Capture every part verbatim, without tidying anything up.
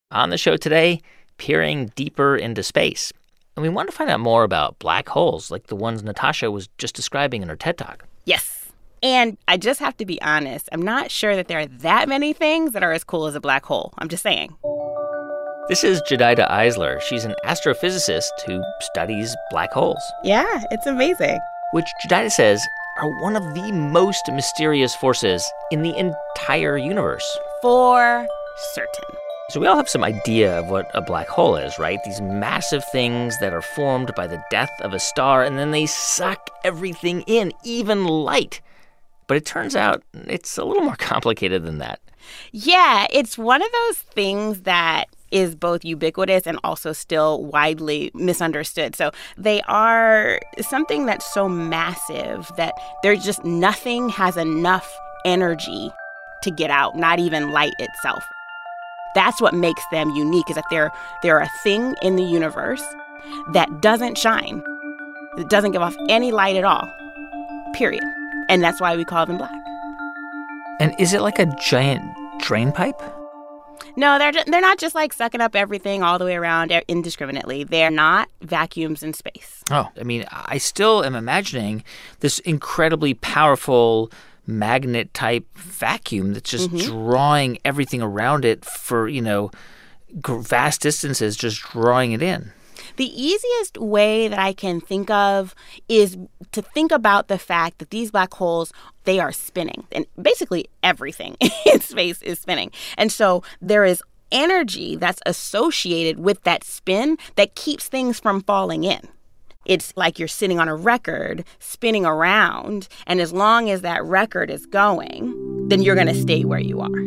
On the show today, peering deeper into space. And we want to find out more about black holes like the ones Natasha was just describing in her TED Talk. Yes. And I just have to be honest, I'm not sure that there are that many things that are as cool as a black hole. I'm just saying. This is Jedidah Eisler. She's an astrophysicist who studies black holes. Yeah, it's amazing. Which Jedidah says are one of the most mysterious forces in the entire universe. For certain. So we all have some idea of what a black hole is, right? These massive things that are formed by the death of a star, and then they suck everything in, even light. But it turns out it's a little more complicated than that. Yeah, it's one of those things that is both ubiquitous and also still widely misunderstood. So they are something that's so massive that there's just nothing has enough energy to get out, not even light itself. That's what makes them unique, is that they're, they're a thing in the universe that doesn't shine. It doesn't give off any light at all, period. And that's why we call them black. And is it like a giant drain pipe? No, they're they're not just like sucking up everything all the way around indiscriminately. They're not vacuums in space. Oh, I mean, I still am imagining this incredibly powerful magnet-type vacuum that's just mm-hmm. drawing everything around it for, you know, vast distances, just drawing it in. The easiest way that I can think of is to think about the fact that these black holes, they are spinning. And basically everything in space is spinning. And so there is energy that's associated with that spin that keeps things from falling in. It's like you're sitting on a record spinning around, and as long as that record is going, then you're going to stay where you are.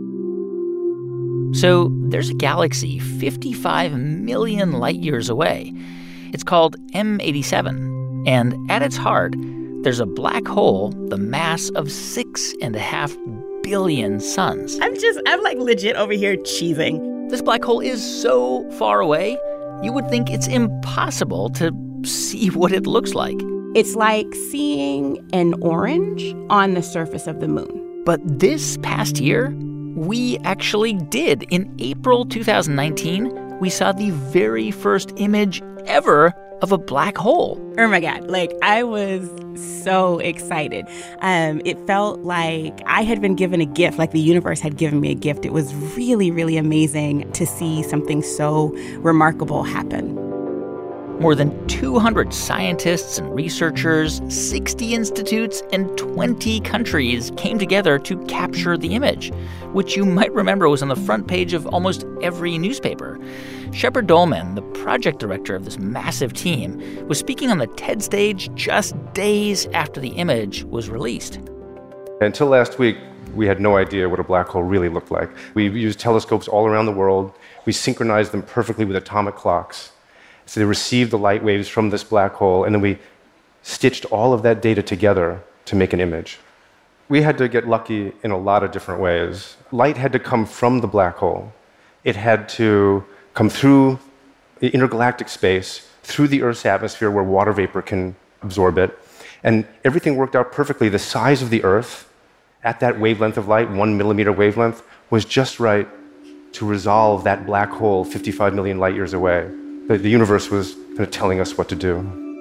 So there's a galaxy fifty-five million light years away. It's called M eighty-seven. And at its heart, there's a black hole the mass of six and a half billion suns. I'm just, I'm like legit over here cheesing. This black hole is so far away, you would think it's impossible to see what it looks like. It's like seeing an orange on the surface of the moon. But this past year, we actually did. In April two thousand nineteen, we saw the very first image ever of a black hole. Oh my God. Like, I was so excited. Um, it felt like I had been given a gift, like the universe had given me a gift. It was really, really amazing to see something so remarkable happen. More than two hundred scientists and researchers, sixty institutes, and twenty countries came together to capture the image, which you might remember was on the front page of almost every newspaper. Shepard Dolman, the project director of this massive team, was speaking on the TED stage just days after the image was released. Until last week, we had no idea what a black hole really looked like. We used telescopes all around the world. We synchronized them perfectly with atomic clocks. So they received the light waves from this black hole, and then we stitched all of that data together to make an image. We had to get lucky in a lot of different ways. Light had to come from the black hole. It had to come through the intergalactic space, through the Earth's atmosphere where water vapor can absorb it. And everything worked out perfectly. The size of the Earth at that wavelength of light, one millimeter wavelength, was just right to resolve that black hole fifty-five million light years away. The, the universe was kind of telling us what to do.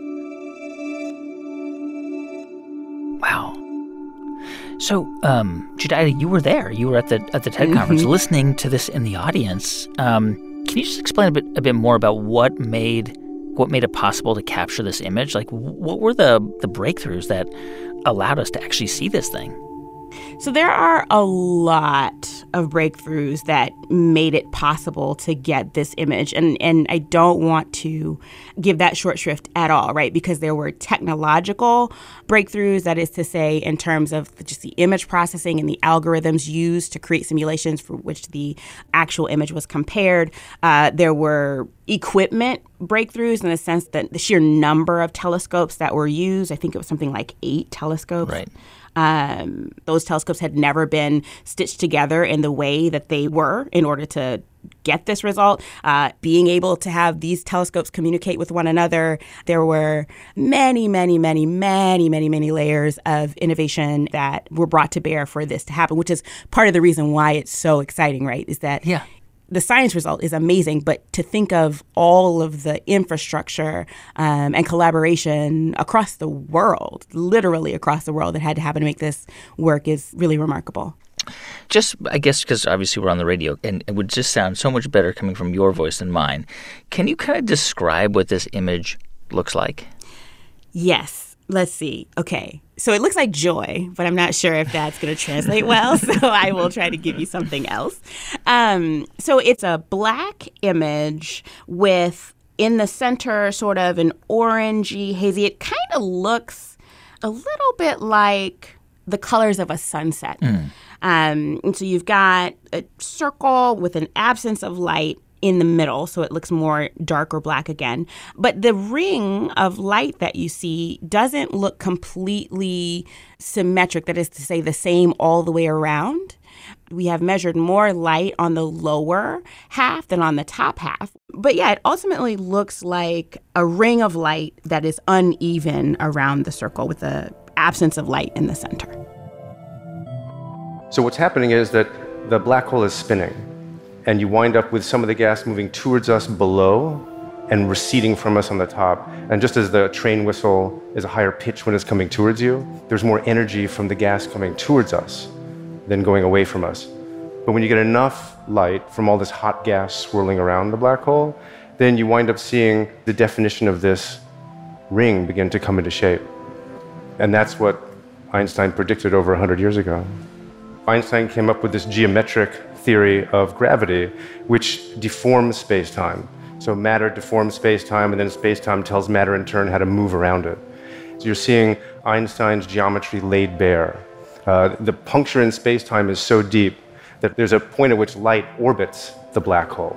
Wow. So, um, Jedidah, you were there. You were at the at the TED mm-hmm. conference listening to this in the audience. Um, can you just explain a bit a bit more about what made what made it possible to capture this image? Like, what were the the breakthroughs that allowed us to actually see this thing? So there are a lot of breakthroughs that made it possible to get this image. And, and I don't want to give that short shrift at all, right? Because there were technological breakthroughs, that is to say, in terms of just the image processing and the algorithms used to create simulations for which the actual image was compared. Uh, there were equipment breakthroughs in the sense that the sheer number of telescopes that were used, I think it was something like eight telescopes. Right. Um, those telescopes had never been stitched together in the way that they were in order to get this result. Uh, being able to have these telescopes communicate with one another, there were many, many, many, many, many, many layers of innovation that were brought to bear for this to happen, which is part of the reason why it's so exciting, right? Is that yeah. the science result is amazing, but to think of all of the infrastructure um, and collaboration across the world, literally across the world, that had to happen to make this work is really remarkable. Just, I guess, because obviously we're on the radio, and it would just sound so much better coming from your voice than mine. Can you kind of describe what this image looks like? Yes. Let's see. Okay. So it looks like joy, but I'm not sure if that's going to translate well. So I will try to give you something else. Um, so it's a black image with, in the center, sort of an orangey, hazy. It kind of looks a little bit like the colors of a sunset. Mm. Um, and so you've got a circle with an absence of light in the middle, so it looks more dark or black again. But the ring of light that you see doesn't look completely symmetric, that is to say, the same all the way around. We have measured more light on the lower half than on the top half. But yeah, it ultimately looks like a ring of light that is uneven around the circle with the absence of light in the center. So what's happening is that the black hole is spinning, and you wind up with some of the gas moving towards us below and receding from us on the top. And just as the train whistle is a higher pitch when it's coming towards you, there's more energy from the gas coming towards us than going away from us. But when you get enough light from all this hot gas swirling around the black hole, then you wind up seeing the definition of this ring begin to come into shape. And that's what Einstein predicted over one hundred years ago. Einstein came up with this geometric theory of gravity, which deforms space-time. So matter deforms space-time, and then space-time tells matter in turn how to move around it. So you're seeing Einstein's geometry laid bare. Uh, the puncture in space-time is so deep that there's a point at which light orbits the black hole.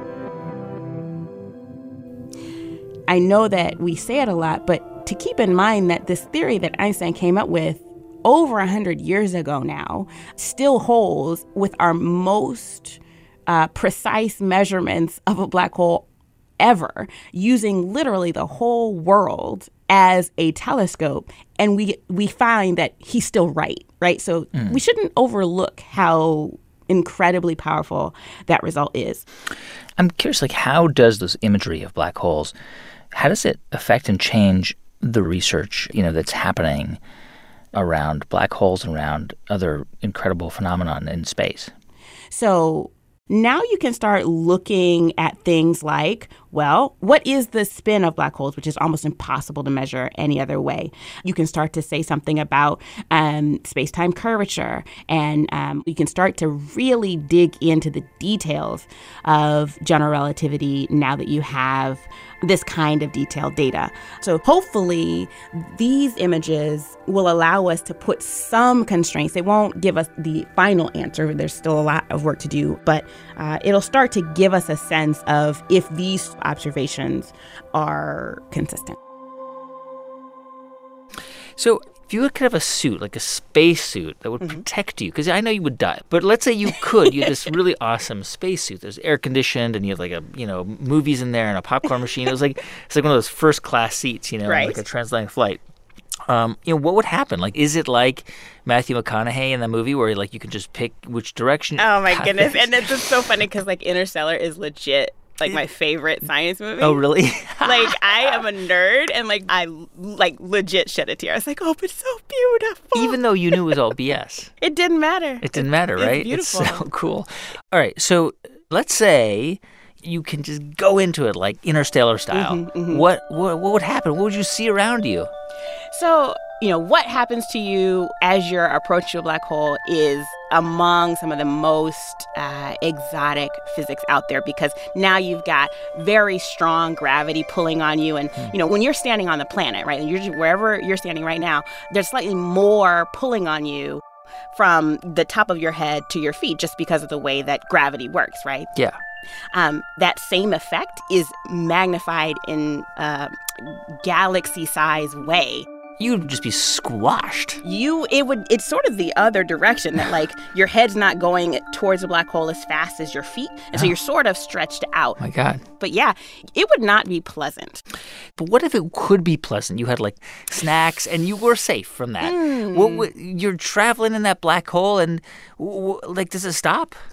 I know that we say it a lot, but to keep in mind that this theory that Einstein came up with over one hundred years ago now still holds with our most uh, precise measurements of a black hole ever, using literally the whole world as a telescope. And we we find that he's still right, right? So mm. we shouldn't overlook how incredibly powerful that result is. I'm curious, like, how does this imagery of black holes, how does it affect and change the research, you know, that's happening around black holes and around other incredible phenomena in space? So now you can start looking at things like, well, what is the spin of black holes, which is almost impossible to measure any other way? You can start to say something about um, space-time curvature, and um, you can start to really dig into the details of general relativity now that you have this kind of detailed data. So hopefully these images will allow us to put some constraints. They won't give us the final answer. There's still a lot of work to do, but uh, it'll start to give us a sense of if these observations are consistent. So if you could have a suit, like a space suit that would mm-hmm. protect you, because I know you would die, but let's say you could, you had this really awesome space suit. There's air conditioned, and you have like a, you know, movies in there and a popcorn machine. It was like, it's like one of those first class seats, you know, right. like a transatlantic flight. Um, you know, what would happen? Like, is it like Matthew McConaughey in the movie where like you can just pick which direction? Oh my goodness. And it's just so funny because like Interstellar is legit like my favorite science movie. Oh, really? Like, I am a nerd, and like I like legit shed a tear. I was like, oh, but it's so beautiful. Even though you knew it was all B S. It didn't matter. It didn't matter, right? It's beautiful. It's so cool. All right, so let's say you can just go into it like Interstellar style. Mm-hmm, mm-hmm. What, what what would happen? What would you see around you? So, you know, what happens to you as you're approaching a black hole is among some of the most uh, exotic physics out there, because now you've got very strong gravity pulling on you. And, you know, when you're standing on the planet, right, and you're just, wherever you're standing right now, there's slightly more pulling on you from the top of your head to your feet just because of the way that gravity works, right? Yeah. Um, that same effect is magnified in a galaxy-size way. You'd just be squashed. You, it would, it's sort of the other direction, that like your head's not going towards the black hole as fast as your feet. And oh. so you're sort of stretched out. My God. But yeah, it would not be pleasant. But what if it could be pleasant? You had like snacks and you were safe from that. Mm. What, what, you're traveling in that black hole and w- w- like, does it stop?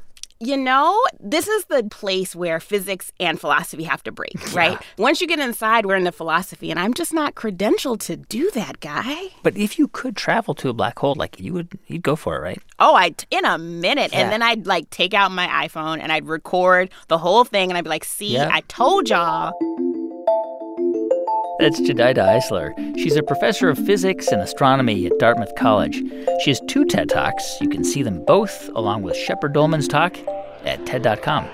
You know, this is the place where physics and philosophy have to break, right? Yeah. Once you get inside, we're into philosophy, and I'm just not credentialed to do that, Guy. But if you could travel to a black hole, like, you would, you'd go for it, right? Oh, I'd, in a minute. Yeah. And then I'd, like, take out my iPhone, and I'd record the whole thing, and I'd be like, see, yeah. I told y'all. That's Jedidah Eisler. She's a professor of physics and astronomy at Dartmouth College. She has two TED Talks. You can see them both, along with Shepard Dolman's talk, at ted dot com.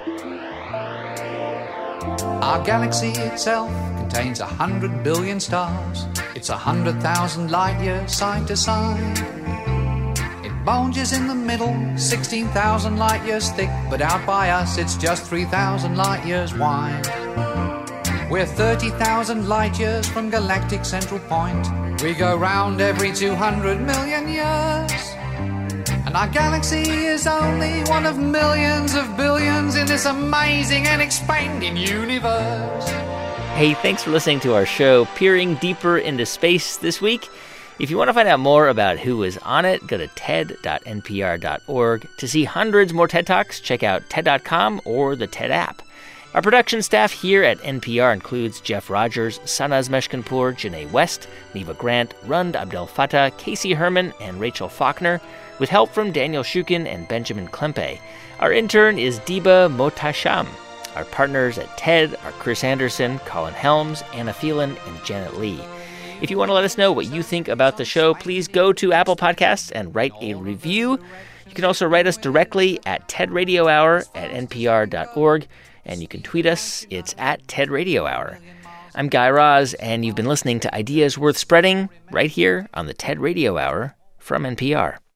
Our galaxy itself contains a hundred billion stars. It's a hundred thousand light years side to side. It bulges in the middle, sixteen thousand light years thick, but out by us it's just three thousand light years wide. We're thirty thousand light years from galactic central point. We go round every two hundred million years. And our galaxy is only one of millions of billions in this amazing and expanding universe. Hey, thanks for listening to our show, Peering Deeper into Space, this week. If you want to find out more about who was on it, go to ted dot n p r dot org. To see hundreds more TED Talks, check out ted dot com or the TED app. Our production staff here at N P R includes Jeff Rogers, Sanaz Meshkinpour, Janae West, Neva Grant, Rund Abdel Fattah, Casey Herman, and Rachel Faulkner, with help from Daniel Shukin and Benjamin Klempe. Our intern is Diba Motasham. Our partners at TED are Chris Anderson, Colin Helms, Anna Phelan, and Janet Lee. If you want to let us know what you think about the show, please go to Apple Podcasts and write a review. You can also write us directly at TED Radio Hour at n p r dot org. And you can tweet us. It's at TED Radio Hour. I'm Guy Raz, and you've been listening to Ideas Worth Spreading right here on the TED Radio Hour from N P R.